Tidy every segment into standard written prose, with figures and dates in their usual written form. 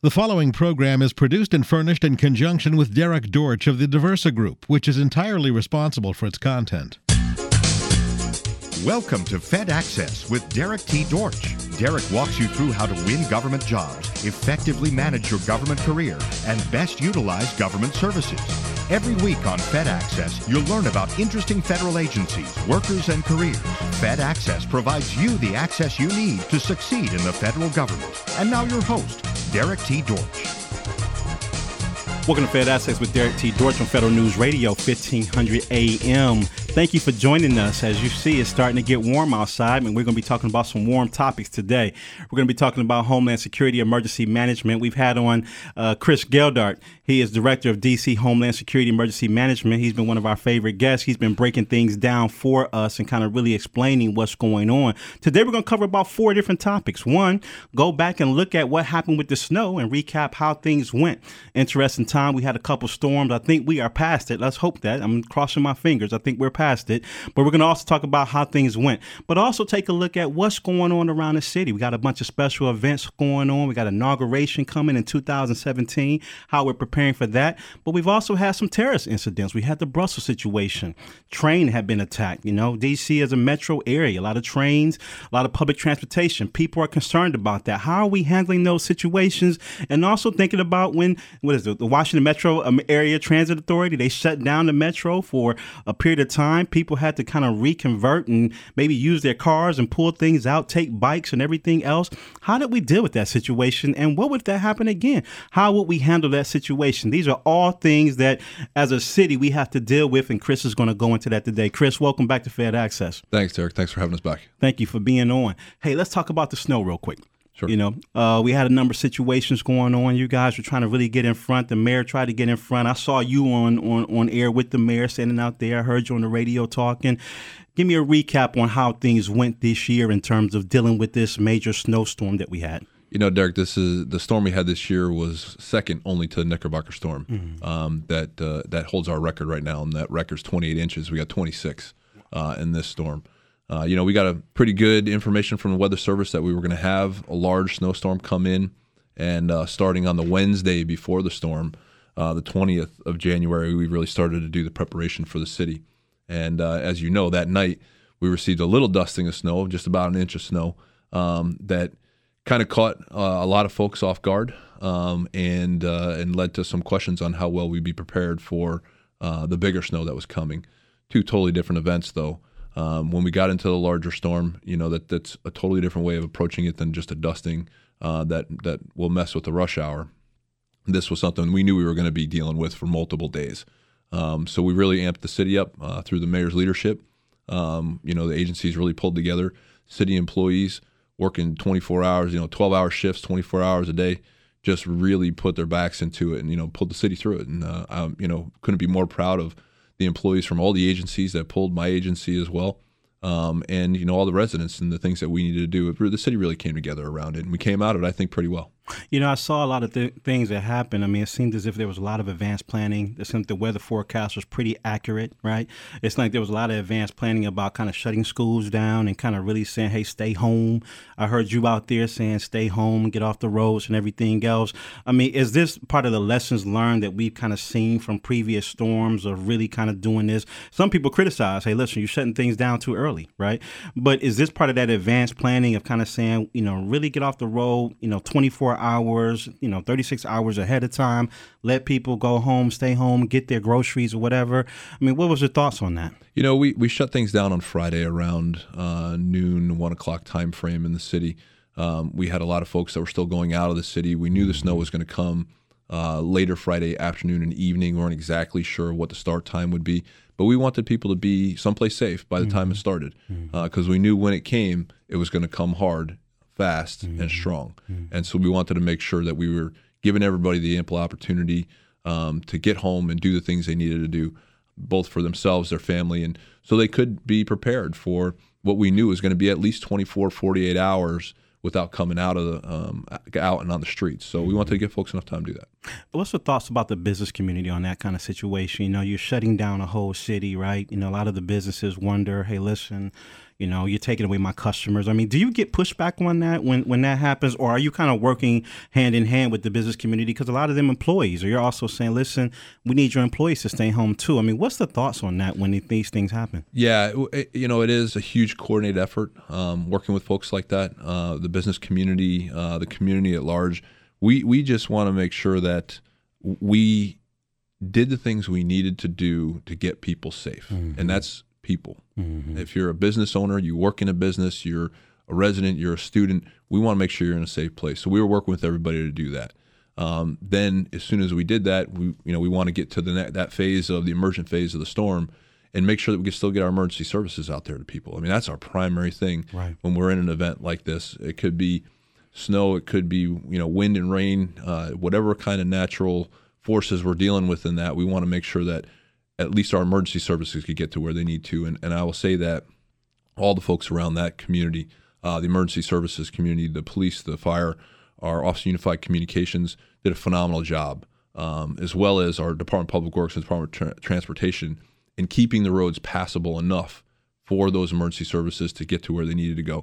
The following program is produced and furnished in conjunction with Derek Dortch of the Diversa Group, which is entirely responsible for its content. Welcome to Fed Access with Derek T. Dortch. Derek walks you through how to win government jobs, effectively manage your government career, and best utilize government services. Every week on Fed Access, you'll learn about interesting federal agencies, workers, and careers. Fed Access provides you the access you need to succeed in the federal government. And now your host, Derek T. Dortch. Welcome to Fed Access with Derek T. Dortch on Federal News Radio, 1500 AM. Thank you for joining us. As you see, it's starting to get warm outside, and we're going to be talking about some warm topics today. We're going to be talking about Homeland Security Emergency Management. We've had on Chris Geldart. He is Director of D.C. Homeland Security Emergency Management. He's been one of our favorite guests. He's been breaking things down for us and kind of really explaining what's going on. Today, we're going to cover about 4 different topics. 1, go back and look at what happened with the snow and recap how things went. Interesting time. We had a couple storms. I think we are past it. Let's hope that. I'm crossing my fingers. I think we're past it. But we're going to also talk about how things went. But also take a look at what's going on around the city. We got a bunch of special events going on. We got inauguration coming in 2017, how we're preparing for that. But we've also had some terrorist incidents. We had the Brussels situation. Train had been attacked. You know, D.C. is a metro area. A lot of trains, a lot of public transportation. People are concerned about that. How are we handling those situations? And also thinking about when, the Washington Metro Area Transit Authority, they shut down the metro for a period of time. People had to kind of reconvert and maybe use their cars and pull things out, take bikes and everything else. How did we deal with that situation? And what would if that happen again? How would we handle that situation? These are all things that as a city we have to deal with, and Chris is going to go into that today. Chris, welcome back to Fed Access. Thanks, Derek. Thanks for having us back. Thank you for being on. Hey, let's talk about the snow real quick. Sure. You know, we had a number of situations going on. You guys were trying to really get in front. The mayor tried to get in front. I saw you on air with the mayor standing out there. I heard you on the radio talking. Give me a recap on how things went this year in terms of dealing with this major snowstorm that we had. You know, Derek, the storm we had this year was second only to the Knickerbocker storm. That holds our record right now, and that record's 28 inches. We got 26 in this storm. You know, we got a pretty good information from the Weather Service that we were going to have a large snowstorm come in, and starting on the Wednesday before the storm, the 20th of January, we really started to do the preparation for the city. And as you know, that night we received a little dusting of snow, just about an inch of snow, that kind of caught a lot of folks off guard, and led to some questions on how well we'd be prepared for the bigger snow that was coming. 2 totally different events, though. When we got into the larger storm, you know, that's a totally different way of approaching it than just a dusting that will mess with the rush hour. This was something we knew we were going to be dealing with for multiple days. So we really amped the city up through the mayor's leadership. You know, the agencies really pulled together. City employees working 24 hours, 12-hour shifts, 24 hours a day, just really put their backs into it and, pulled the city through it. And, couldn't be more proud of the employees from all the agencies that pulled my agency as well. And, all the residents and the things that we needed to do. The city really came together around it, and we came out of it, I think, pretty well. I saw a lot of things that happened. I mean, it seemed as if there was a lot of advanced planning. It seemed the weather forecast was pretty accurate, right? It's like there was a lot of advanced planning about kind of shutting schools down and kind of really saying, hey, stay home. I heard you out there saying stay home, get off the roads and everything else. I mean, is this part of the lessons learned that we've kind of seen from previous storms of really kind of doing this? Some people criticize, hey, listen, you're shutting things down too early, right? But is this part of that advanced planning of kind of saying, really get off the road, 24 hours, 36 hours ahead of time, let people go home, stay home, get their groceries or whatever? I mean, what was your thoughts on that? We shut things down on Friday around noon, 1 o'clock time frame in the city. We had a lot of folks that were still going out of the city. We knew the snow was going to come later Friday afternoon and evening. We weren't exactly sure what the start time would be, but we wanted people to be someplace safe by the time it started, because we knew when it came, it was going to come hard, fast, and strong. And so we wanted to make sure that we were giving everybody the ample opportunity to get home and do the things they needed to do, both for themselves, their family, and so they could be prepared for what we knew was going to be at least 24, 48 hours without coming out of the out and on the streets. So we wanted to give folks enough time to do that. What's the thoughts about the business community on that kind of situation? You're shutting down a whole city, right? A lot of the businesses wonder, hey, listen, You're taking away my customers. I mean, do you get pushback on that when that happens, or are you kind of working hand in hand with the business community? Because a lot of them employees, or you're also saying, listen, we need your employees to stay home too. I mean, what's the thoughts on that when these things happen? Yeah, it is a huge coordinated effort working with folks like that, the business community, the community at large. We just want to make sure that we did the things we needed to do to get people safe, and that's people. If you're a business owner, you work in a business, you're a resident, you're a student, we want to make sure you're in a safe place. So we were working with everybody to do that. Then as soon as we did that, we want to get to that phase of the emergent phase of the storm and make sure that we can still get our emergency services out there to people. I mean, that's our primary thing when we're in an event like this. It could be snow, it could be wind and rain, whatever kind of natural forces we're dealing with in that. We want to make sure that at least our emergency services could get to where they need to. And I will say that all the folks around that community, the emergency services community, the police, the fire, our Office of Unified Communications did a phenomenal job, as well as our Department of Public Works and Department of Transportation in keeping the roads passable enough for those emergency services to get to where they needed to go.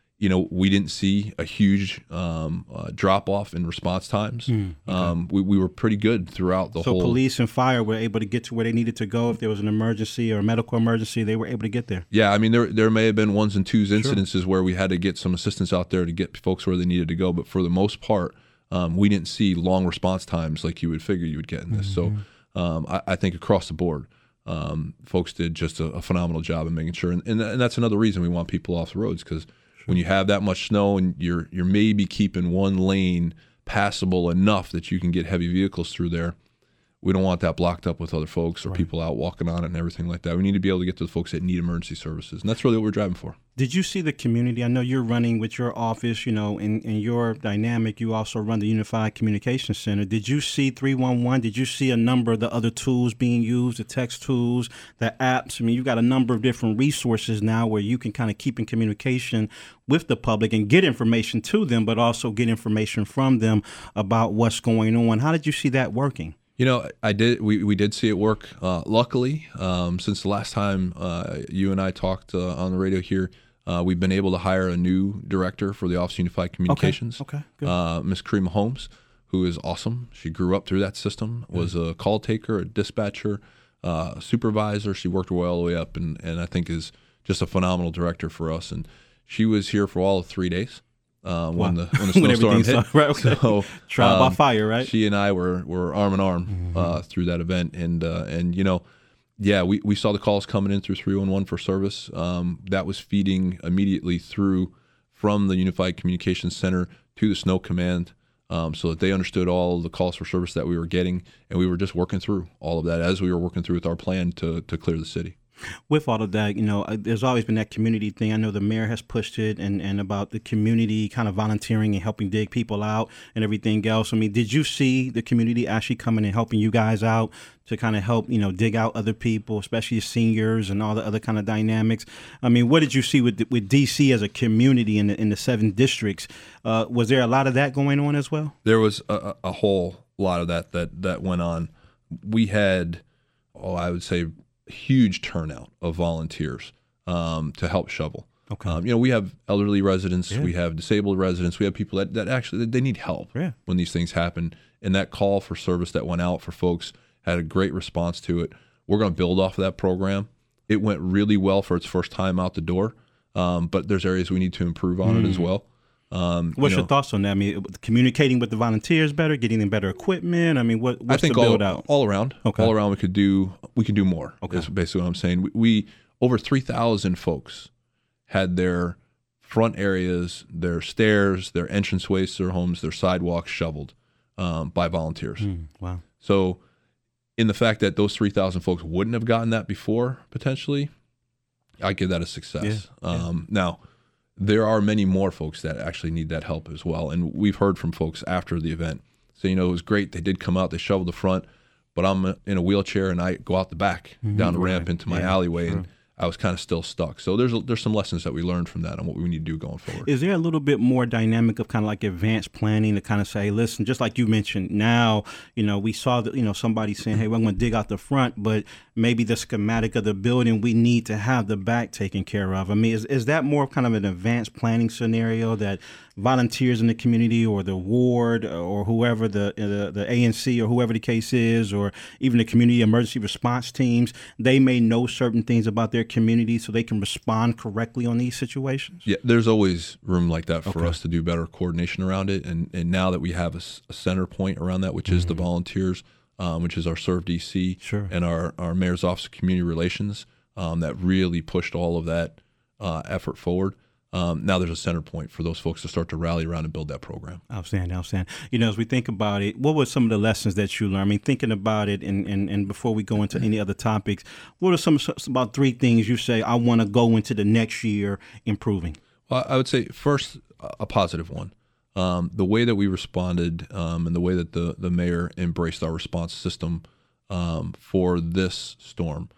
We didn't see a huge drop-off in response times. We were pretty good throughout the whole... So police and fire were able to get to where they needed to go. If there was an emergency or a medical emergency, they were able to get there. Yeah, I mean, there may have been ones and twos incidences where we had to get some assistance out there to get folks where they needed to go. But for the most part, we didn't see long response times like you would figure you would get in this. So I think across the board, folks did just a phenomenal job in making sure. And that's another reason we want people off the roads, because when you have that much snow and you're maybe keeping one lane passable enough that you can get heavy vehicles through there, we don't want that blocked up with other folks or people out walking on it and everything like that. We need to be able to get to the folks that need emergency services, and that's really what we're driving for. Did you see the community? I know you're running with your office, in your dynamic. You also run the Unified Communications Center. Did you see 311? Did you see a number of the other tools being used, the text tools, the apps? I mean, you've got a number of different resources now where you can kind of keep in communication with the public and get information to them, but also get information from them about what's going on. How did you see that working? I did. We did see it work. Luckily, since the last time you and I talked on the radio here, we've been able to hire a new director for the Office of Unified Communications. Okay. Good. Miss Karima Holmes, who is awesome. She grew up through that system. Was a call taker, a dispatcher, a supervisor. She worked her way all the way up, and I think is just a phenomenal director for us. And she was here for all of 3 days. When the snowstorm hit. Right, okay. So, trial by fire, right? She and I were arm in arm through that event, and we saw the calls coming in through 311 for service. That was feeding immediately through from the Unified Communications Center to the Snow Command, so that they understood all of the calls for service that we were getting, and we were just working through all of that as we were working through with our plan to clear the city. With all of that, there's always been that community thing. I know the mayor has pushed it and about the community kind of volunteering and helping dig people out and everything else. I mean, did you see the community actually coming and helping you guys out to kind of help, dig out other people, especially seniors and all the other kind of dynamics? I mean, what did you see with D.C. as a community in the 7 districts? Was there a lot of that going on as well? There was a whole lot of that went on. We had, I would say, huge turnout of volunteers to help shovel. Okay. We have elderly residents, we have disabled residents, we have people that actually they need help when these things happen. And that call for service that went out for folks had a great response to it. We're going to build off of that program. It went really well for its first time out the door, but there's areas we need to improve on it as well. What's your thoughts on that? I mean, communicating with the volunteers better, getting them better equipment. I mean, what's the build out? All around. Okay. All around, we could do more. Okay. Is basically what I'm saying. We over 3,000 folks had their front areas, their stairs, their entranceways to their homes, their sidewalks shoveled by volunteers. Wow. So, in the fact that those 3,000 folks wouldn't have gotten that before, potentially, I give that a success. Now, there are many more folks that actually need that help as well. And we've heard from folks after the event. So, it was great. They did come out, they shoveled the front, but I'm in a wheelchair and I go out the back down the ramp into my alleyway. Sure. And I was kind of still stuck. So there's some lessons that we learned from that on what we need to do going forward. Is there a little bit more dynamic of kind of like advanced planning to kind of say, listen, just like you mentioned, now, we saw that, somebody saying, hey, we're going to dig out the front, but maybe the schematic of the building, we need to have the back taken care of. I mean, is that more kind of an advanced planning scenario that volunteers in the community or the ward or whoever the ANC or whoever the case is, or even the community emergency response teams, they may know certain things about their community so they can respond correctly on these situations? Yeah, there's always room like that for us to do better coordination around it. And now that we have a center point around that, which is the volunteers, which is our Serve DC and our Mayor's Office of Community Relations, that really pushed all of that effort forward. Now there's a center point for those folks to start to rally around and build that program. Outstanding. As we think about it, what were some of the lessons that you learned? I mean, thinking about it, and before we go into any other topics, what are about 3 things you say, I want to go into the next year improving? Well, I would say first, a positive one. The way that we responded and the way that the mayor embraced our response system for this storm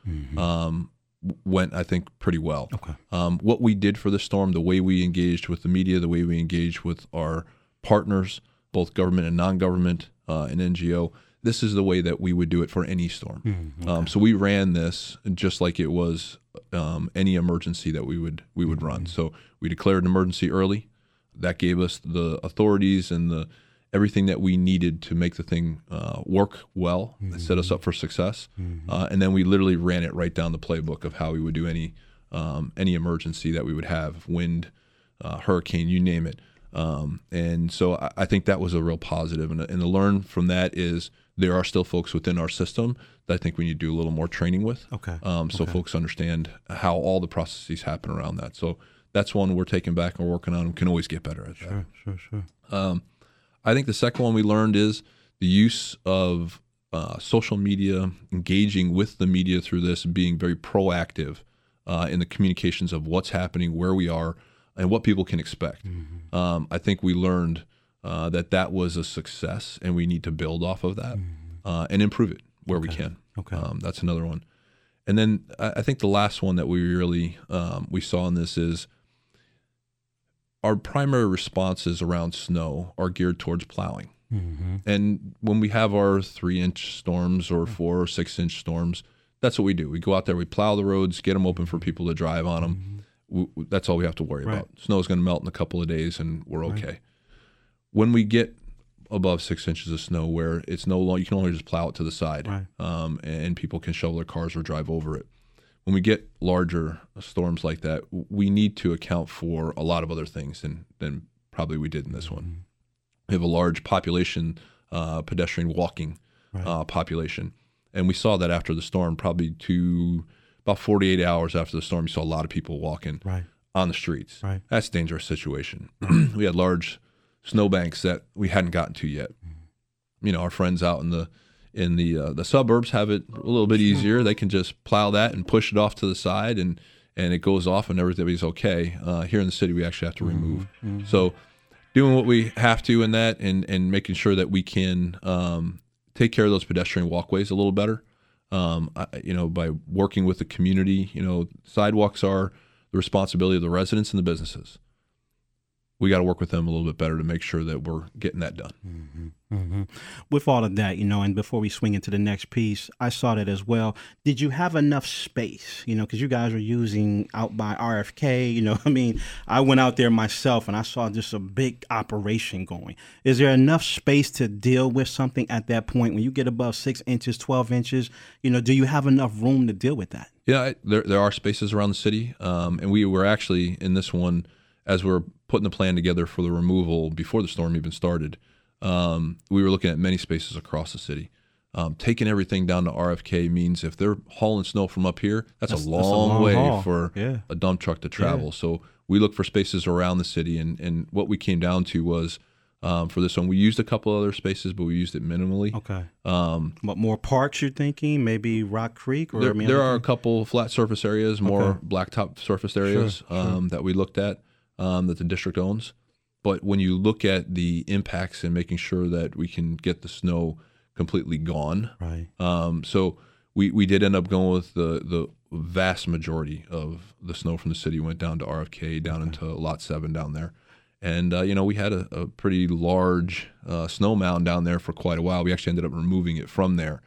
went, I think, pretty well. Okay. What we did for the storm, the way we engaged with the media, the way we engaged with our partners, both government and non-government and NGO, this is the way that we would do it for any storm. So we ran this just like it was any emergency that we would run. So we declared an emergency early. That gave us the authorities and everything that we needed to make the thing work well, set us up for success. And then we literally ran it right down the playbook of how we would do any emergency that we would have, wind, hurricane, you name it. And so I think that was a real positive. And to learn from that is there are still folks within our system that I think we need to do a little more training with. So folks understand how all the processes happen around that. So that's one we're taking back and we're working on. We can always get better at that. Sure. I think the second one we learned is the use of social media, engaging with the media through this, being very proactive in the communications of what's happening, where we are, and what people can expect. I think we learned that was a success, and we need to build off of that and improve it where we can. That's another one. And then I think the last one that we really we saw in this is our primary responses around snow are geared towards plowing. And when we have our 3-inch storms or 4 or 6-inch storms, that's what we do. We go out there, we plow the roads, get them open for people to drive on them. That's all we have to worry about. Snow is going to melt in a couple of days, and we're okay. When we get above 6 inches of snow, where it's no longer, you can only just plow it to the side, and people can shovel their cars or drive over it. When we get larger storms like that, we need to account for a lot of other things than probably we did in this one. We have a large population, pedestrian walking population. And we saw that after the storm, probably about 48 hours after the storm, you saw a lot of people walking on the streets. That's a dangerous situation. We had large snowbanks that we hadn't gotten to yet. Our friends out in the suburbs have it a little bit easier. They can just plow that and push it off to the side, and it goes off and everybody's okay. Here in the city, we actually have to remove. So doing what we have to in that and making sure that we can take care of those pedestrian walkways a little better, by working with the community. Sidewalks are the responsibility of the residents and the businesses. We got to work with them a little bit better to make sure that we're getting that done. With all of that, and before we swing into the next piece, I saw that as well. Did you have enough space, because you guys are using out by RFK, I went out there myself and I saw just a big operation going. Is there enough space to deal with something at that point when you get above 6 inches, 12 inches, do you have enough room to deal with that? Yeah, there are spaces around the city. And we were actually in this one, as we're putting the plan together for the removal before the storm even started, we were looking at many spaces across the city. Taking everything down to RFK means if they're hauling snow from up here, that's a long way haul for a dump truck to travel. So we look for spaces around the city, and what we came down to was, for this one, we used a couple other spaces, but we used it minimally. But more parks, you're thinking? Maybe Rock Creek? Or there are a couple flat surface areas, more blacktop surface areas that we looked at. That the district owns. But when you look at the impacts and making sure that we can get the snow completely gone, so we did end up going with the vast majority of the snow from the city went down to RFK, down into Lot 7 down there. And, we had a pretty large snow mound down there for quite a while. We actually ended up removing it from there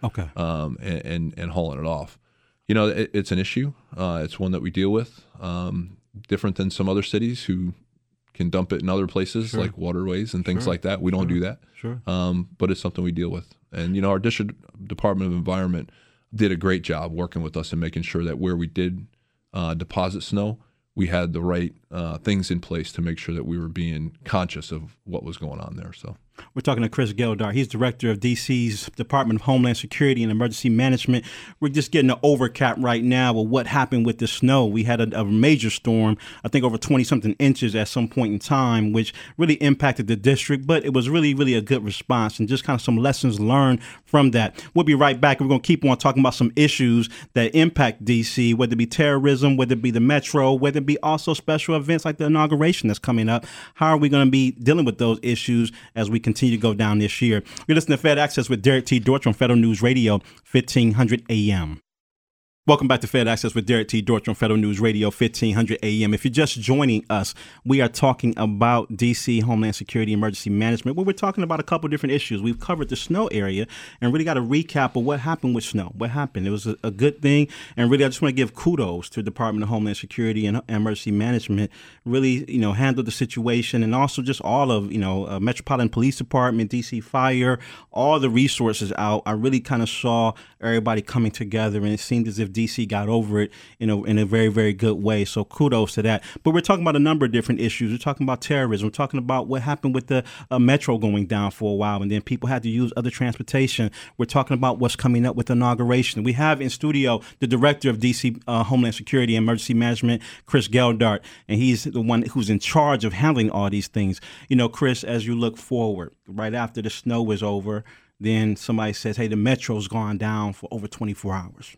and hauling it off. It's an issue. It's one that we deal with, different than some other cities who can dump it in other places like waterways and things like that. We don't do that, but it's something we deal with. And, our District Department of Environment did a great job working with us and making sure that where we did deposit snow, we had the right things in place to make sure that we were being conscious of what was going on there. So we're talking to Chris Geldart. He's director of D.C.'s Department of Homeland Security and Emergency Management. We're just getting an overcap right now with what happened with the snow. We had a major storm, I think over 20-something inches at some point in time, which really impacted the district, but it was really, really a good response and just kind of some lessons learned from that. We'll be right back. We're going to keep on talking about some issues that impact D.C., whether it be terrorism, whether it be the metro, whether it be also special events like the inauguration that's coming up. How are we going to be dealing with those issues as we continue to go down this year? You're listening to Fed Access with Derek T. Dortch on Federal News Radio, 1500 AM. Welcome back to Fed Access with Derek T. Dortch on Federal News Radio, 1500 AM. If you're just joining us, we are talking about D.C. Homeland Security Emergency Management, where we're talking about a couple different issues. We've covered the snow area and really got a recap of what happened with snow. What happened? It was a good thing. And really, I just want to give kudos to the Department of Homeland Security and Emergency Management. Really, handled the situation, and also just all of, Metropolitan Police Department, D.C. Fire, all the resources out. I really kind of saw everybody coming together, and it seemed as if D.C. got over it in a very, very good way. So kudos to that. But we're talking about a number of different issues. We're talking about terrorism. We're talking about what happened with the metro going down for a while, and then people had to use other transportation. We're talking about what's coming up with the inauguration. We have in studio the director of D.C. Homeland Security and Emergency Management, Chris Geldart, and he's the one who's in charge of handling all these things. Chris, as you look forward, right after the snow is over, then somebody says, hey, the metro's gone down for over 24 hours.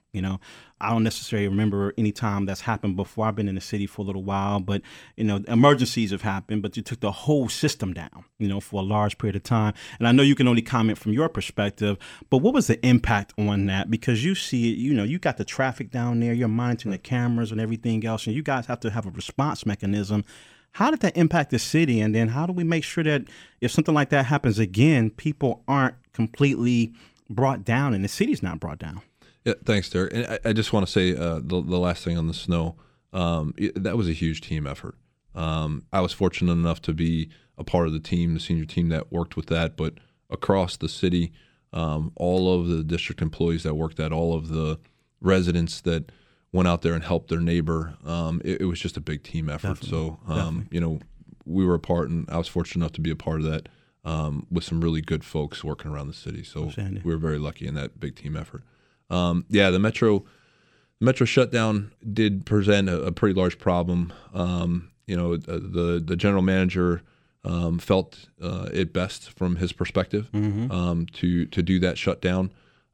I don't necessarily remember any time that's happened before. I've been in the city for a little while, but, emergencies have happened, but you took the whole system down, for a large period of time. And I know you can only comment from your perspective, but what was the impact on that? Because you see it, you got the traffic down there, you're monitoring the cameras and everything else, and you guys have to have a response mechanism. How did that impact the city? And then how do we make sure that if something like that happens again, people aren't completely brought down and the city's not brought down? Yeah, thanks, Derek. And I just want to say the last thing on the snow, that was a huge team effort. I was fortunate enough to be a part of the team, the senior team that worked with that. But across the city, all of the district employees that worked at, all of the residents that went out there and helped their neighbor, it was just a big team effort. Definitely. So, we were a part, and I was fortunate enough to be a part of that with some really good folks working around the city. So we were very lucky in that big team effort. The metro shutdown did present a pretty large problem. The general manager felt it best from his perspective to do that shutdown.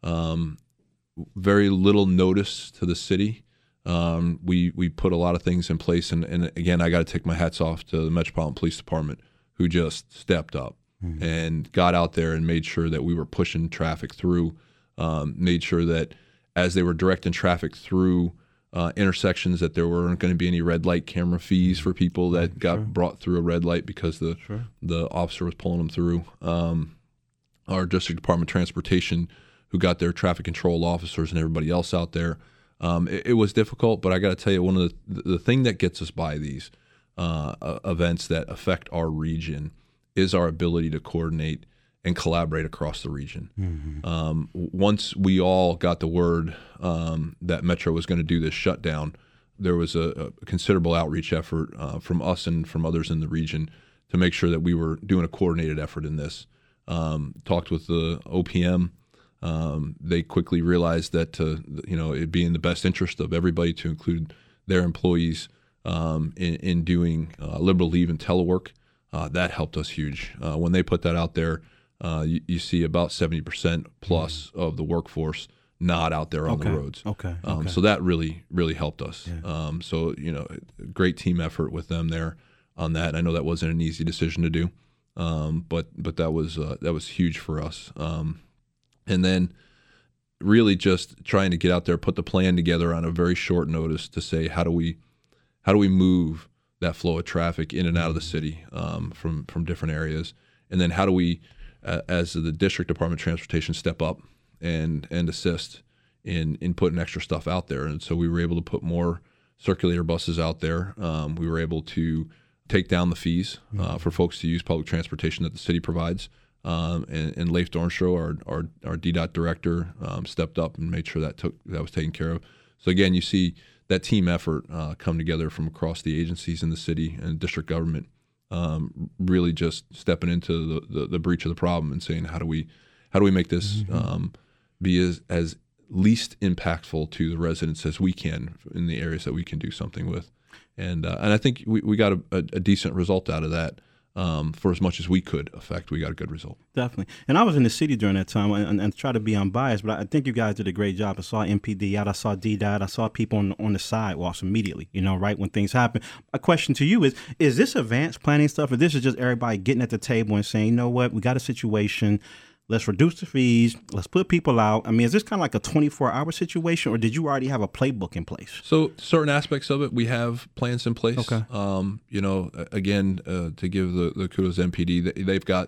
Very little notice to the city. We put a lot of things in place, and again, I got to take my hats off to the Metropolitan Police Department, who just stepped up and got out there and made sure that we were pushing traffic through, made sure that as they were directing traffic through intersections that there weren't going to be any red light camera fees for people that got brought through a red light because the officer was pulling them through. Our District Department of Transportation, who got their traffic control officers and everybody else out there. It was difficult, but I got to tell you, one of the thing that gets us by these events that affect our region is our ability to coordinate and collaborate across the region. Once we all got the word that Metro was going to do this shutdown, there was a considerable outreach effort from us and from others in the region to make sure that we were doing a coordinated effort in this. Talked with the OPM. They quickly realized that it'd be in the best interest of everybody to include their employees in doing liberal leave and telework. That helped us huge. When they put that out there, you see about 70% plus of the workforce not out there on the roads. So that really, really helped us. Yeah. Great team effort with them there on that. I know that wasn't an easy decision to do, but that was huge for us. And then really just trying to get out there, put the plan together on a very short notice to say how do we move that flow of traffic in and out of the city from different areas, and then how do we, as the District Department of Transportation, step up and assist in putting extra stuff out there. And so we were able to put more circulator buses out there. We were able to take down the fees for folks to use public transportation that the city provides. And Leif Dornstroh, our DDOT director, stepped up and made sure that was taken care of. So again, you see that team effort come together from across the agencies in the city and district government, really just stepping into the breach of the problem and saying how do we make this be as least impactful to the residents as we can in the areas that we can do something with. And I think we got a decent result out of that. For as much as we could affect, we got a good result. Definitely. And I was in the city during that time and try to be unbiased, but I think you guys did a great job. I saw MPD out, I saw DDOT, I saw people on the sidewalks immediately, right when things happen. A question to you is this advanced planning stuff, or this is just everybody getting at the table and saying, you know what, we got a situation, let's reduce the fees, let's put people out? I mean, is this kind of like a 24-hour situation, or did you already have a playbook in place? So certain aspects of it, we have plans in place. Okay. Again, to give the kudos to MPD, they've got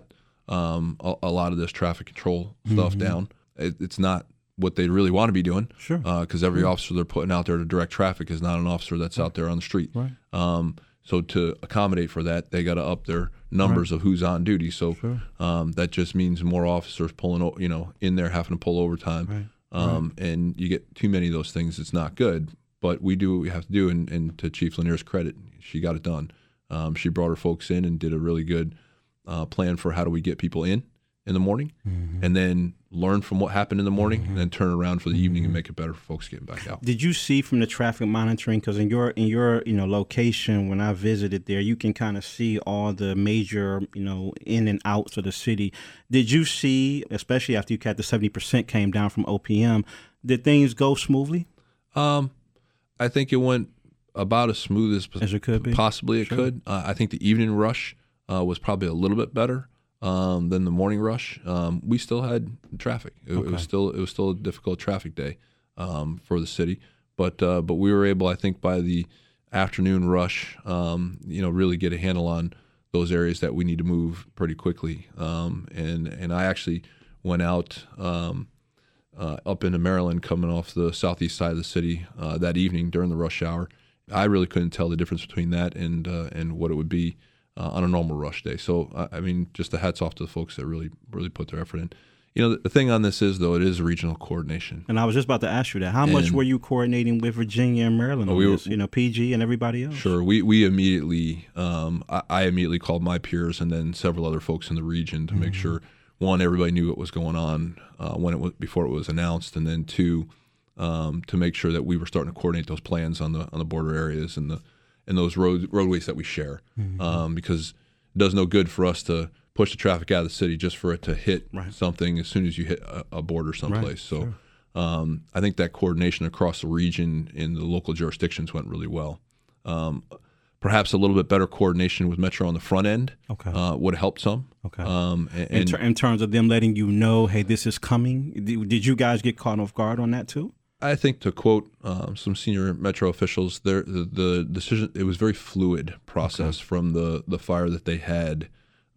a lot of this traffic control stuff down. It's not what they really want to be doing. Sure. Because every officer they're putting out there to direct traffic is not an officer that's out there on the street. Right. So to accommodate for that, they got to up their numbers of who's on duty. So that just means more officers pulling, in there having to pull overtime. Right. And you get too many of those things, it's not good. But we do what we have to do. And to Chief Lanier's credit, she got it done. She brought her folks in and did a really good plan for how do we get people in the morning, and then learn from what happened in the morning, and then turn around for the evening and make it better for folks getting back out. Did you see from the traffic monitoring, because in your location, when I visited there, you can kind of see all the major in and outs of the city. Did you see, especially after you had the 70% came down from OPM, did things go smoothly? I think it went about as smooth as it could be. Possibly it could. I think the evening rush was probably a little bit better than the morning rush. We still had traffic. It was still a difficult traffic day for the city, but we were able, I think, by the afternoon rush, really get a handle on those areas that we need to move pretty quickly. And I actually went out up into Maryland, coming off the southeast side of the city that evening during the rush hour. I really couldn't tell the difference between that and what it would be on a normal rush day. So, I mean, just the hats off to the folks that really put their effort in. The thing on this is, though, it is regional coordination. And I was just about to ask you that. How much were you coordinating with Virginia and Maryland on this, PG and everybody else? Sure. We immediately, I immediately called my peers and then several other folks in the region to make sure, one, everybody knew what was going on before it was announced, and then two, to make sure that we were starting to coordinate those plans on the border areas and those roadways that we share, because it does no good for us to push the traffic out of the city just for it to hit something as soon as you hit a border someplace. Right. So I think that coordination across the region in the local jurisdictions went really well. Perhaps a little bit better coordination with Metro on the front end would have helped some. Okay. In terms of them letting you know, hey, this is coming, did you guys get caught off guard on that too? I think, to quote some senior Metro officials, the decision, it was a very fluid process from the fire that they had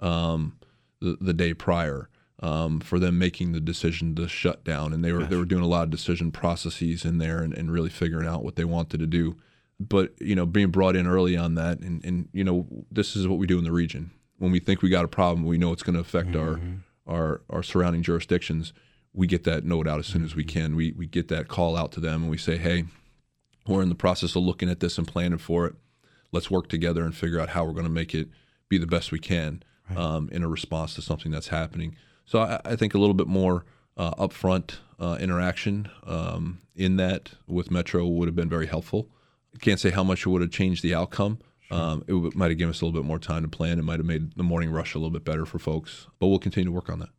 the day prior for them making the decision to shut down, and they were doing a lot of decision processes in there and really figuring out what they wanted to do. But being brought in early on that, and this is what we do in the region. When we think we got a problem, we know it's going to affect our surrounding jurisdictions. We get that note out as soon as we can. We get that call out to them, and we say, hey, we're in the process of looking at this and planning for it. Let's work together and figure out how we're going to make it be the best we can in a response to something that's happening. So I think a little bit more upfront interaction in that with Metro would have been very helpful. I can't say how much it would have changed the outcome. It might have given us a little bit more time to plan. It might have made the morning rush a little bit better for folks, but we'll continue to work on that.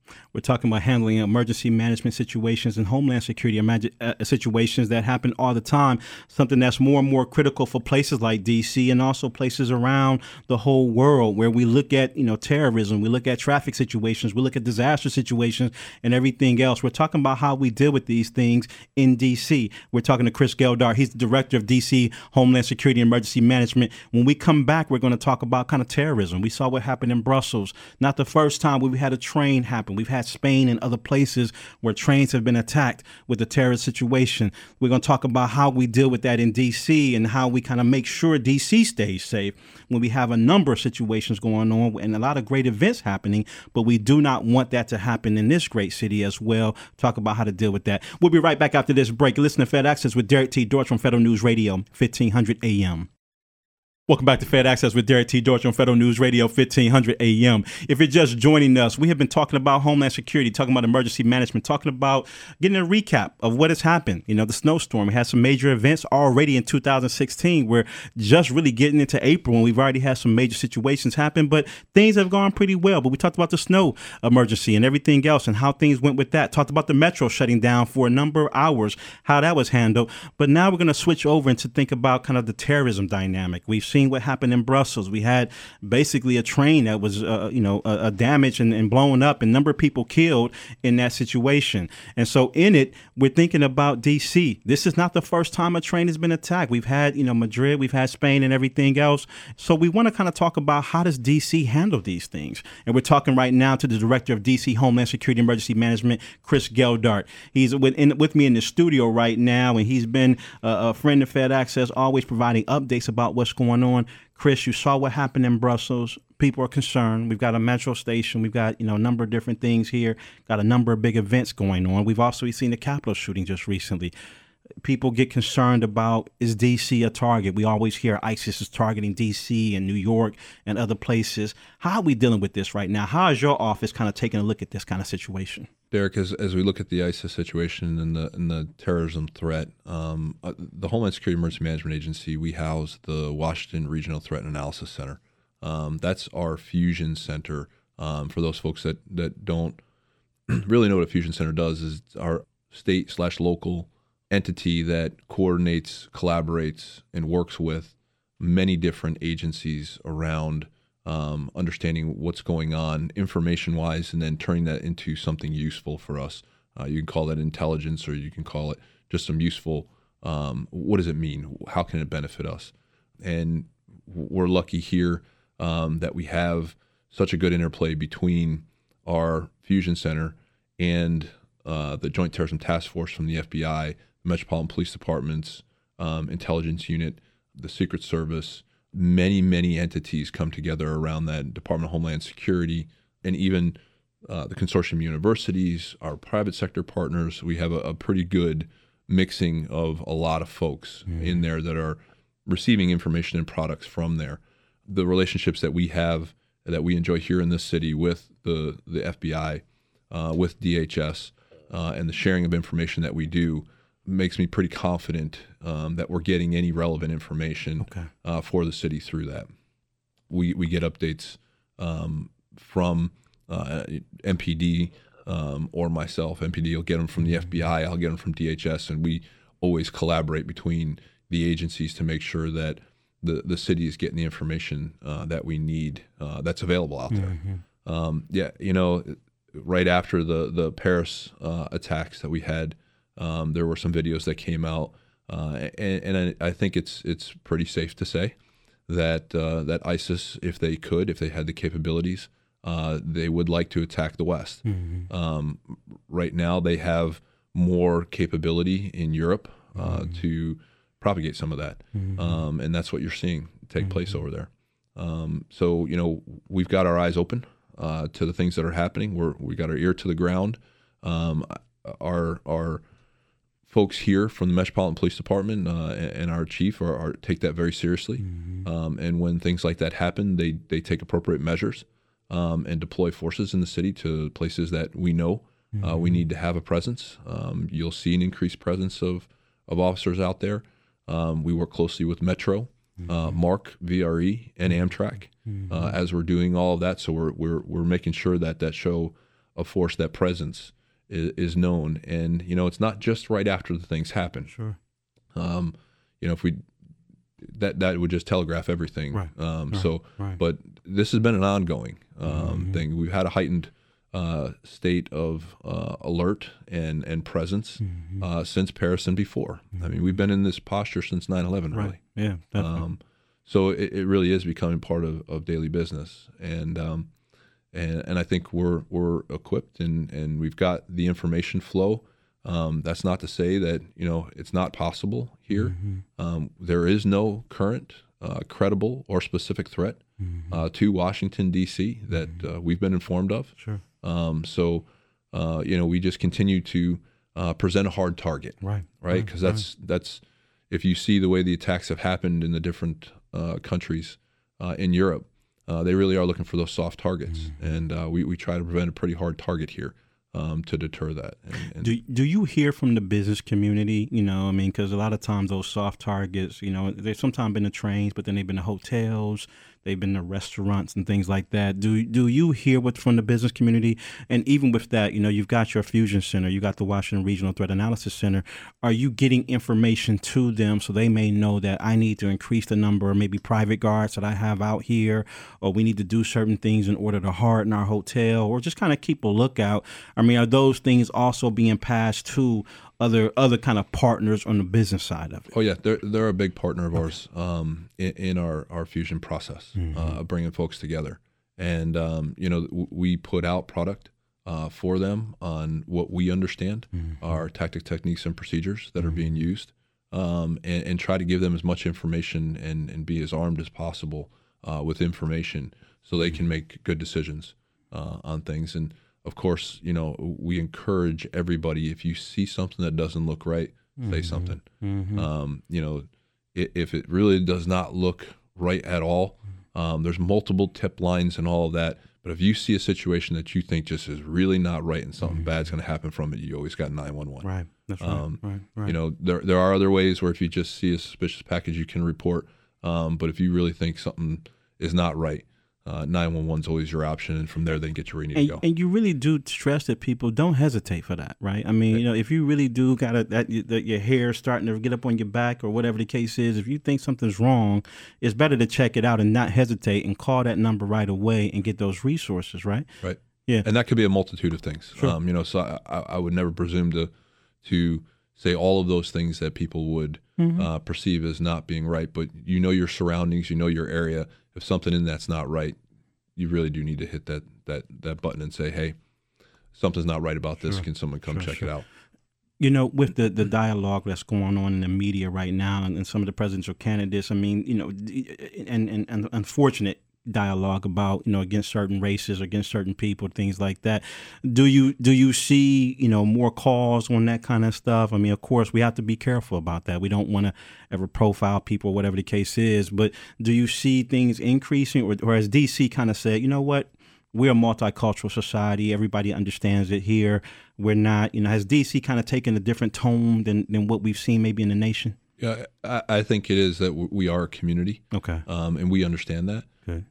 We're talking about handling emergency management situations and homeland security situations that happen all the time, something that's more and more critical for places like D.C. and also places around the whole world where we look at, terrorism, we look at traffic situations, we look at disaster situations and everything else. We're talking about how we deal with these things in D.C. We're talking to Chris Geldart. He's the director of D.C. Homeland Security and Emergency Management. When we come back, we're going to talk about kind of terrorism. We saw what happened in Brussels. Not the first time we had a train happen. We've had Spain and other places where trains have been attacked with a terrorist situation. We're going to talk about how we deal with that in D.C. and how we kind of make sure D.C. stays safe when we have a number of situations going on and a lot of great events happening, but we do not want that to happen in this great city as well. Talk about how to deal with that. We'll be right back after this break. Listen to Fed Access with Derek T. Dortch from Federal News Radio, 1500 AM. Welcome back to Fed Access with Derek T. Dortch on Federal News Radio, 1500 AM. If you're just joining us, we have been talking about Homeland Security, talking about emergency management, talking about getting a recap of what has happened. The snowstorm. We had some major events already in 2016. We're just really getting into April, and we've already had some major situations happen, but things have gone pretty well. But we talked about the snow emergency and everything else and how things went with that. Talked about the metro shutting down for a number of hours, how that was handled. But now we're going to switch over and to think about kind of the terrorism dynamic. We've seen what happened in Brussels. We had basically a train that was, damaged and blown up, and a number of people killed in that situation. And so in it, we're thinking about D.C. This is not the first time a train has been attacked. We've had, Madrid, we've had Spain and everything else. So we want to kind of talk about how does D.C. handle these things? And we're talking right now to the director of D.C. Homeland Security and Emergency Management, Chris Geldart. He's with me in the studio right now, and he's been a friend of Fed Access, always providing updates about what's going on. Chris, you saw what happened in Brussels. People are concerned. We've got a metro station. We've got, a number of different things here. Got a number of big events going on. We've also seen the Capitol shooting just recently. People get concerned about, is D.C. a target? We always hear ISIS is targeting D.C. and New York and other places. How are we dealing with this right now? How is your office kind of taking a look at this kind of situation? Derek, as we look at the ISIS situation and the terrorism threat, the Homeland Security Emergency Management Agency, we house the Washington Regional Threat and Analysis Center. That's our fusion center. For those folks that don't really know what a fusion center does, is our state/local entity that coordinates, collaborates, and works with many different agencies around understanding what's going on information-wise, and then turning that into something useful for us. You can call that intelligence, or you can call it just some useful, what does it mean? How can it benefit us? And we're lucky here that we have such a good interplay between our fusion center and the Joint Terrorism Task Force from the FBI, the Metropolitan Police Department's intelligence unit, the Secret Service. Many entities come together around that, Department of Homeland Security, and even the consortium universities, our private sector partners. We have a pretty good mixing of a lot of folks in there that are receiving information and products from there. The relationships that we have, that we enjoy here in this city with the FBI, with DHS, and the sharing of information that we do, makes me pretty confident that we're getting any relevant information for the city through that. We get updates from MPD or myself. MPD will get them from the FBI, I'll get them from DHS, and we always collaborate between the agencies to make sure that the city is getting the information that we need that's available out there. Right after the Paris attacks that we had, there were some videos that came out, and I think it's pretty safe to say that ISIS, if they had the capabilities, they would like to attack the West. Right now, they have more capability in Europe to propagate some of that, and that's what you're seeing take place over there. So we've got our eyes open to the things that are happening. We got our ear to the ground. Our folks here from the Metropolitan Police Department and our chief take that very seriously. And when things like that happen, they take appropriate measures and deploy forces in the city to places that we know we need to have a presence. You'll see an increased presence of officers out there. We work closely with Metro, MARC, VRE, and Amtrak as we're doing all of that. So we're making sure that show a force, that presence is known. And, it's not just right after the things happen. Sure. If we, that would just telegraph everything. Right. But this has been an ongoing thing. We've had a heightened state of alert and presence since Paris and before. I mean, we've been in this posture since 9/11, really. Right. Yeah, definitely. So it really is becoming part of daily business, and I think we're equipped and we've got the information flow. That's not to say that it's not possible here. There is no current credible or specific threat to Washington D.C. that we've been informed of. Sure. We just continue to present a hard target. Right. Because that's if you see the way the attacks have happened in the different countries in Europe, they really are looking for those soft targets, and we try to prevent a pretty hard target here to deter that. And do you hear from the business community? Because a lot of times those soft targets, they've sometimes been the trains, but then they've been the hotels, they've been the restaurants and things like that. Do you hear from the business community? And even with that, you've got your Fusion Center, you got the Washington Regional Threat Analysis Center. Are you getting information to them so they may know that I need to increase the number of maybe private guards that I have out here, or we need to do certain things in order to harden our hotel, or just kind of keep a lookout? Are those things also being passed to other kind of partners on the business side of it? Oh yeah, they're a big partner of ours in our fusion process, bringing folks together. And we put out product for them on what we understand are tactics, techniques, and procedures that are being used, and try to give them as much information and be as armed as possible with information so they can make good decisions on things. And of course, we encourage everybody, if you see something that doesn't look right, say something. If it really does not look right at all, there's multiple tip lines and all of that. But if you see a situation that you think just is really not right and something bad's going to happen from it, you always got 911. Right. That's right. Right. There are other ways where if you just see a suspicious package, you can report. But if you really think something is not right, 911 is always your option, and from there they can get you where you need to go. And you really do stress that people don't hesitate for that, right? If you really do got your hair starting to get up on your back or whatever the case is, if you think something's wrong, it's better to check it out and not hesitate and call that number right away and get those resources, right? Right. Yeah. And that could be a multitude of things. Sure. So I would never presume to say all of those things that people would perceive as not being right, but your surroundings, your area. If something in that's not right, you really do need to hit that button and say, hey, something's not right about this. Sure. Can someone come check it out? With the dialogue that's going on in the media right now and some of the presidential candidates, and unfortunate dialogue about, against certain races, against certain people, things like that. Do you see, more calls on that kind of stuff? Of course, we have to be careful about that. We don't want to ever profile people, whatever the case is. But do you see things increasing, or has DC kind of said, you know what? We're a multicultural society. Everybody understands it here. We're not, has DC kind of taken a different tone than what we've seen maybe in the nation? Yeah, I think it is that we are a community. Okay. And we understand that. Okay.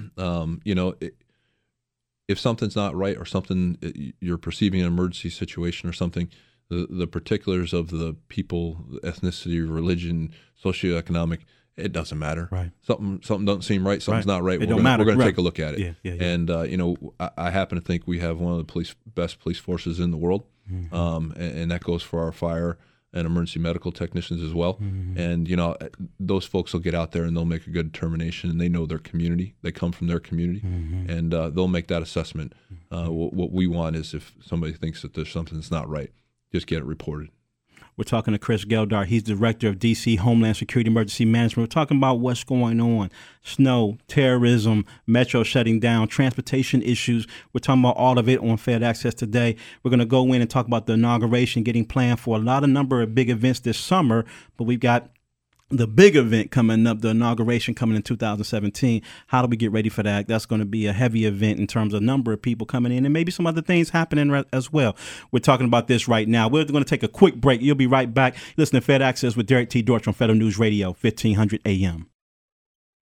If something's not right or something, you're perceiving an emergency situation or something, the particulars of the people, ethnicity, religion, socioeconomic, it doesn't matter. Right. Something doesn't seem right. Something's not right. It don't matter. We're going to take a look at it. Yeah. And I happen to think we have one of the best police forces in the world, and that goes for our fire and emergency medical technicians as well. And those folks will get out there and they'll make a good determination, and they know their community. They come from their community, and they'll make that assessment. What we want is, if somebody thinks that there's something that's not right, just get it reported. We're talking to Chris Geldart. He's Director of D.C. Homeland Security Emergency Management. We're talking about what's going on. Snow, terrorism, metro shutting down, transportation issues. We're talking about all of it on Fed Access today. We're going to go in and talk about the inauguration, getting planned for a number of big events this summer, but we've got the big event coming up, the inauguration coming in 2017. How do we get ready for that? That's going to be a heavy event in terms of number of people coming in and maybe some other things happening as well. We're talking about this right now. We're going to take a quick break. You'll be right back. Listen to Fed Access with Derek T. Dortch on Federal News Radio, 1500 AM.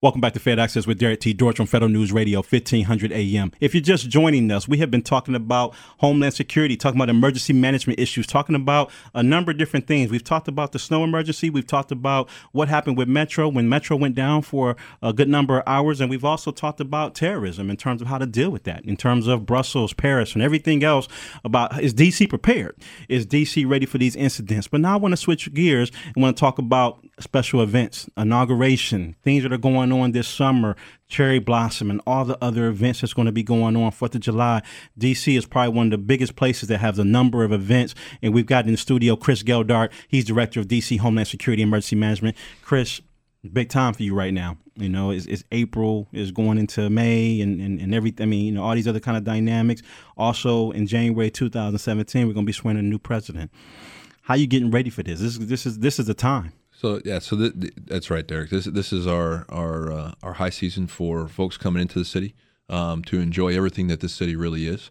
Welcome back to Fed Access with Derek T. Dortch on Federal News Radio, 1500 AM. If you're just joining us, we have been talking about Homeland Security, talking about emergency management issues, talking about a number of different things. We've talked about the snow emergency. We've talked about what happened with Metro when Metro went down for a good number of hours. And we've also talked about terrorism in terms of how to deal with that, in terms of Brussels, Paris, and everything else about is D.C. prepared? Is D.C. ready for these incidents? But now I want to switch gears and want to talk about special events, inauguration, things that are going on this summer, cherry blossom, and all the other events that's going to be going on. 4th of July, D.C. is probably one of the biggest places that has a number of events. And we've got in the studio Chris Geldart. He's director of D.C. Homeland Security and Emergency Management. Chris, big time for you right now. You know, it's April, is going into May and everything. I mean, you know, all these other kind of dynamics. Also, in January 2017, we're going to be swearing a new president. How are you getting ready for this? This is the time. So that's right, Derek. This is our high season for folks coming into the city to enjoy everything that this city really is,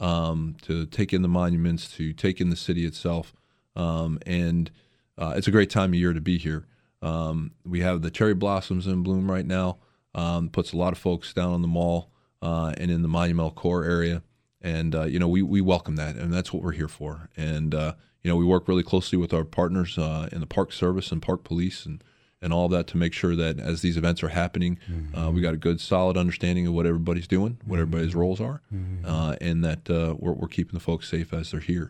to take in the monuments, to take in the city itself, and it's a great time of year to be here. We have the cherry blossoms in bloom right now. Puts a lot of folks down on the mall and in the Monumental Core area, and we welcome that, and that's what we're here for. And we work really closely with our partners in the Park Service and Park Police and all that to make sure that as these events are happening, we got a good, solid understanding of what everybody's doing, what everybody's roles are, and that we're keeping the folks safe as they're here.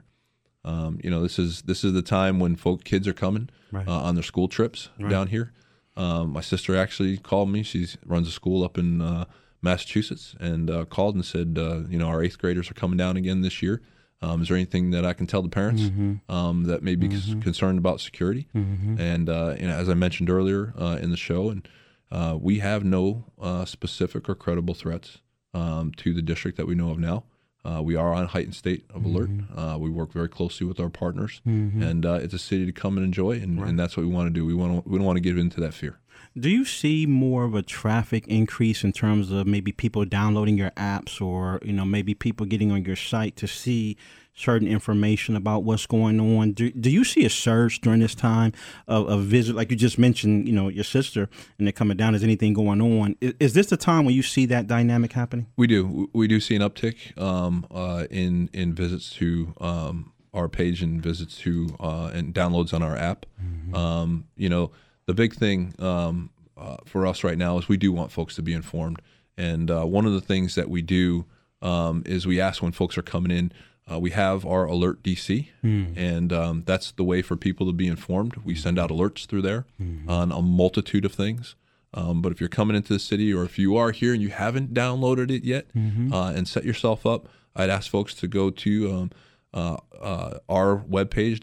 This is the time when kids are coming on their school trips down here. My sister actually called me. She runs a school up in Massachusetts and called and said, our 8th graders are coming down again this year. Is there anything that I can tell the parents that may be concerned about security? And as I mentioned earlier in the show, and we have no specific or credible threats to the district that we know of now. We are on a heightened state of alert. We work very closely with our partners, and it's a city to come and enjoy, and that's what we want to do. We don't want to give into that fear. Do you see more of a traffic increase in terms of maybe people downloading your apps, or maybe people getting on your site to see certain information about what's going on? Do you see a surge during this time of visit, like you just mentioned, your sister, and they're coming down? Is anything going on? Is this the time when you see that dynamic happening? We do see an uptick in visits to our page and visits to and downloads on our app. The big thing for us right now is we do want folks to be informed. And one of the things that we do is we ask when folks are coming in, we have our Alert DC, and that's the way for people to be informed. We send out alerts through there on a multitude of things. But if you're coming into the city, or if you are here and you haven't downloaded it yet and set yourself up, I'd ask folks to go to our webpage,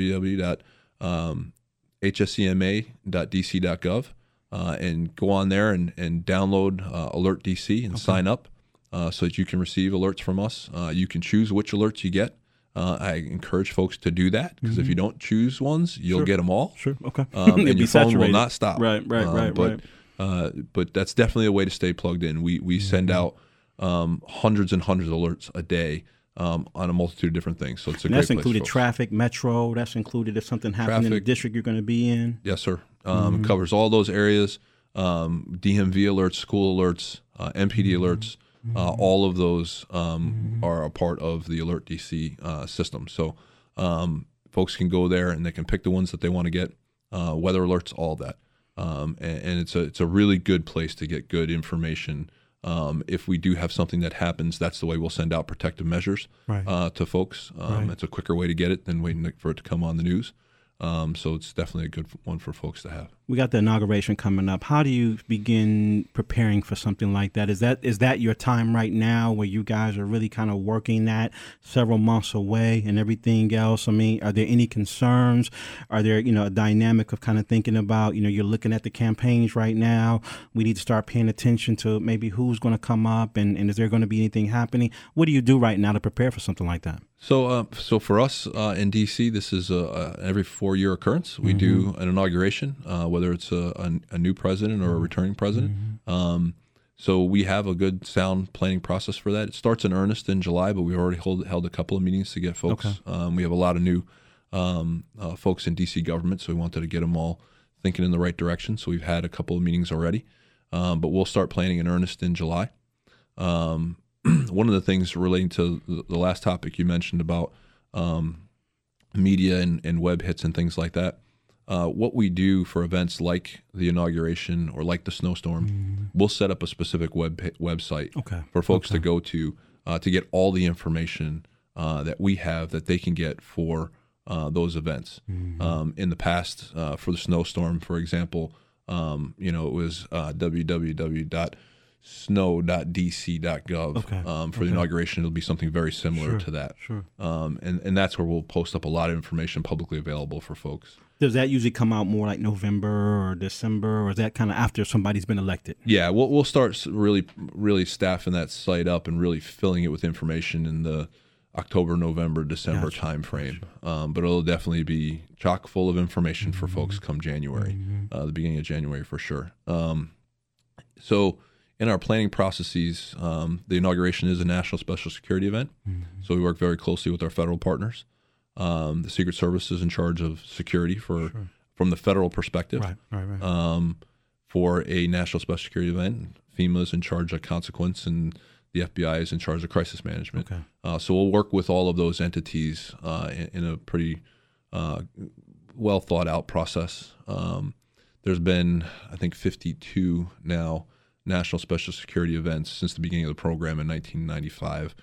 www.hscma.dc.gov, and go on there and download Alert DC and sign up so that you can receive alerts from us. You can choose which alerts you get. I encourage folks to do that, because if you don't choose ones, you'll get them all. Sure. Okay. And your phone will not stop. Right. But that's definitely a way to stay plugged in. We send out hundreds and hundreds of alerts a day on a multitude of different things. So it's a great place. That's included traffic, metro. That's included if something happened in the district you're going to be in. Yes, sir. It covers all those areas. DMV alerts, school alerts, MPD alerts. All of those are a part of the Alert DC system. So folks can go there and they can pick the ones that they want to get, weather alerts, all of that. And it's a really good place to get good information. If we do have something that happens, that's the way we'll send out protective measures to folks. It's a quicker way to get it than waiting for it to come on the news. So it's definitely a good one for folks to have. We got the inauguration coming up. How do you begin preparing for something like that? Is that your time right now, where you guys are really kind of working that several months away and everything else? I mean, are there any concerns? Are there, a dynamic of kind of thinking about, you're looking at the campaigns right now. We need to start paying attention to maybe who's going to come up, and is there going to be anything happening? What do you do right now to prepare for something like that? So for us in D.C., this is every 4-year occurrence. We do an inauguration, whether it's a new president or a returning president. So we have a good, sound planning process for that. It starts in earnest in July, but we already held a couple of meetings to get folks. Okay. We have a lot of new folks in D.C. government, so we wanted to get them all thinking in the right direction. So we've had a couple of meetings already. but we'll start planning in earnest in July. One of the things relating to the last topic you mentioned about media and web hits and things like that, what we do for events like the inauguration or like the snowstorm, we'll set up a specific website for folks to go to get all the information that we have that they can get for those events. In the past, for the snowstorm, for example, it was www.snow.dc.gov. For the inauguration, it'll be something very similar to that. And that's where we'll post up a lot of information publicly available for folks. Does that usually come out more like November or December, or is that kind of after somebody's been elected? Yeah, we'll start really staffing that site up and really filling it with information in the October, November, December time frame. But it'll definitely be chock full of information for folks come January, the beginning of January for sure. So in our planning processes, the inauguration is a national special security event. So we work very closely with our federal partners. The Secret Service is in charge of security from the federal perspective. Right. For a national special security event, FEMA is in charge of consequence, and the FBI is in charge of crisis management. So we'll work with all of those entities in a pretty well thought out process. There's been, I think, 52 now national special security events since the beginning of the program in 1995.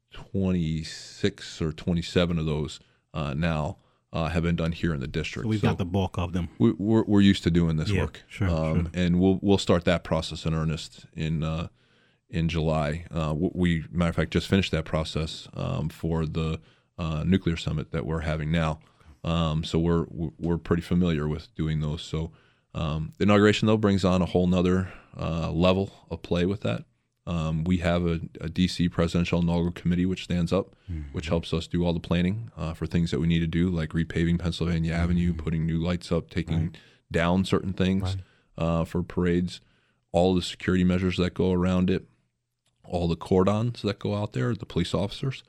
26 or 27 of those now have been done here in the district. So we've got the bulk of them. We're used to doing this work, sure. And we'll start that process in earnest in July. We, matter of fact, just finished that process for the nuclear summit that we're having now. So we're pretty familiar with doing those. So the inauguration, though, brings on a whole nother level of play with that. We have a D.C. Presidential Inaugural Committee which stands up, which helps us do all the planning for things that we need to do, like repaving Pennsylvania Avenue, putting new lights up, taking down certain things for parades, all the security measures that go around it, all the cordons that go out there, the police officers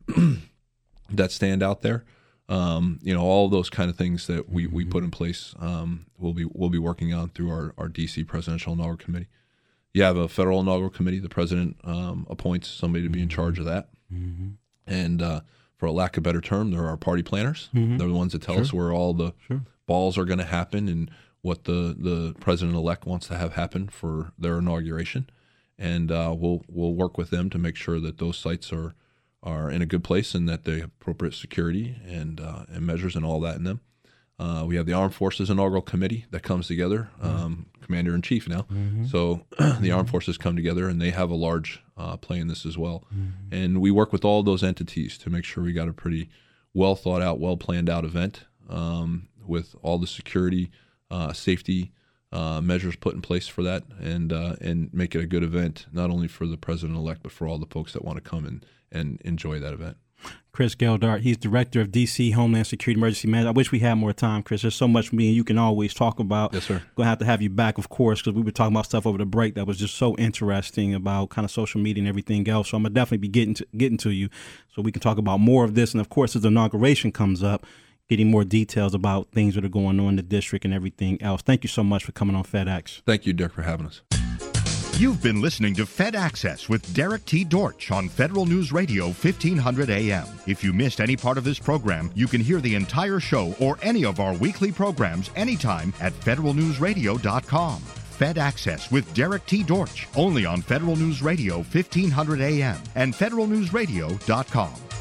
that stand out there. All those kind of things that we put in place, we'll be working on through our D.C. Presidential Inaugural Committee. You have a federal inaugural committee. The president appoints somebody to be in charge of that. And for a lack of a better term, there are party planners. They're the ones that tell us where all the balls are going to happen and what the president-elect wants to have happen for their inauguration. And we'll work with them to make sure that those sites are in a good place and that they have appropriate security and measures and all that in them. We have the Armed Forces Inaugural Committee that comes together, Commander-in-Chief now. So the Armed Forces come together, and they have a large play in this as well. And we work with all those entities to make sure we got a pretty well-thought-out, well-planned-out event with all the security, safety measures put in place for that and make it a good event, not only for the President-elect, but for all the folks that want to come and enjoy that event. Chris Geldart, he's Director of D.C. Homeland Security Emergency Management. I wish we had more time, Chris. There's so much me and you can always talk about. Yes, sir. Going to have you back, of course, because we were talking about stuff over the break that was just so interesting about kind of social media and everything else. So I'm going to definitely be getting to you so we can talk about more of this. And, of course, as the inauguration comes up, getting more details about things that are going on in the district and everything else. Thank you so much for coming on FedEx. Thank you, Derek, for having us. You've been listening to Fed Access with Derek T. Dortch on Federal News Radio 1500 AM. If you missed any part of this program, you can hear the entire show or any of our weekly programs anytime at federalnewsradio.com. Fed Access with Derek T. Dortch, only on Federal News Radio 1500 AM and federalnewsradio.com.